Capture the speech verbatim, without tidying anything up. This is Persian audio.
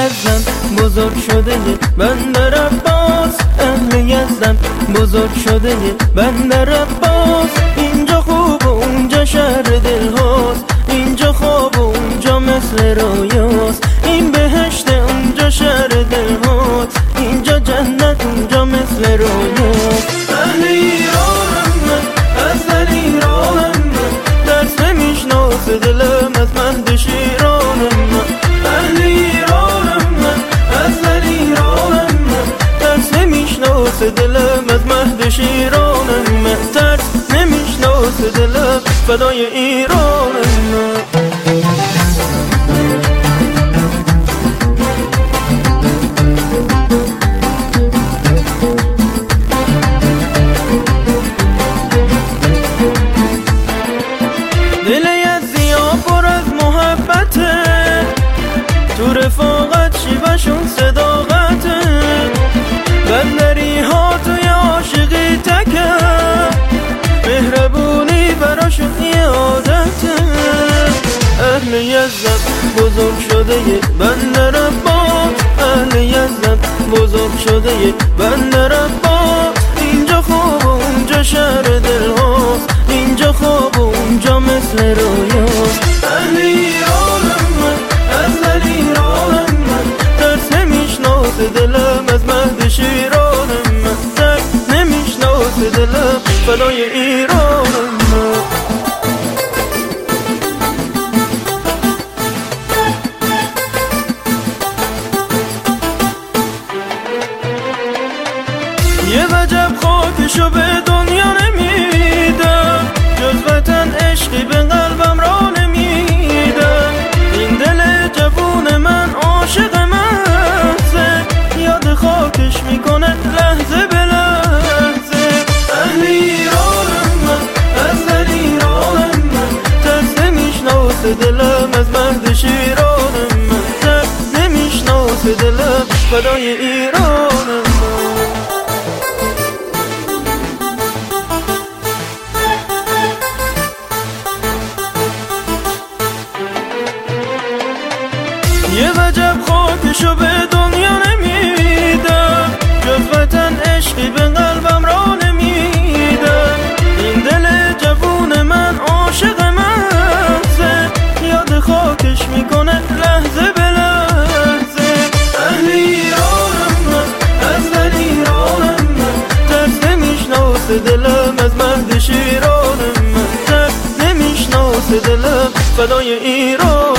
یزدم بزرگ شده بندر عباس، اهل یزدم بزرگ شده بندر عباس. اینجا خوب و اونجا شهر دل هاست، اینجا خواب و اونجا مثل رویاست. این بهشت اونجا شهر دل هاست، اینجا جنت اونجا مثل رویاست. اهل ایرانم من، از دل ایرانم من، درس نمیشناس دلم از مهد شیرانم من. اهل ایرانم من، از دل ایرانم من، درس نمیشناس دلم از مهد شیرانم من. ترس نمیشناس دلم فدای ایرانم من. دل یزدیا پر از محبته، تو رفاقت شیوهشون صداقته. بندری ها توی عاشقی تکه، مهربونی براشون یه عادته. اهل یزدم بزرگ شده بندر عباس، اهل یزدم بزرگ شده بندر عباس. اینجا خوب و اونجا شهر دل هاست، اینجا خوب و اونجا مثل رویاست. اهل ایرانم من، از دل ایرانم من، درس نمیشناس دلم از مهد شیرانم من. درس نمیشناس دلم فدای ایرانم من. یه وجب خاکشو به دنیا نمیدم، جز وطن عشقی به قلبم را نمیدم. این دل جوون من عاشق محضه، یاد خاکش میکنه لحظه به لحظه. اهل ایرانم من، از دل ایرانم من، ترس نمیشناس دلم از مهد شیرانم من. ترس نمیشناس دلم فدای ایرانم من. یه وجب خاکشو به دنیا نمیدم، جز وطن عشقی به قلبم را نمیدم. این دل جوون من عاشق محضه، یاد خاکش میکنه لحظه به لحظه. اهل ایرانم من، از دل ایرانم من، ترس نمیشناس دلم از مهد شیرانم من. ترس نمیشناس دلم فدای ایران.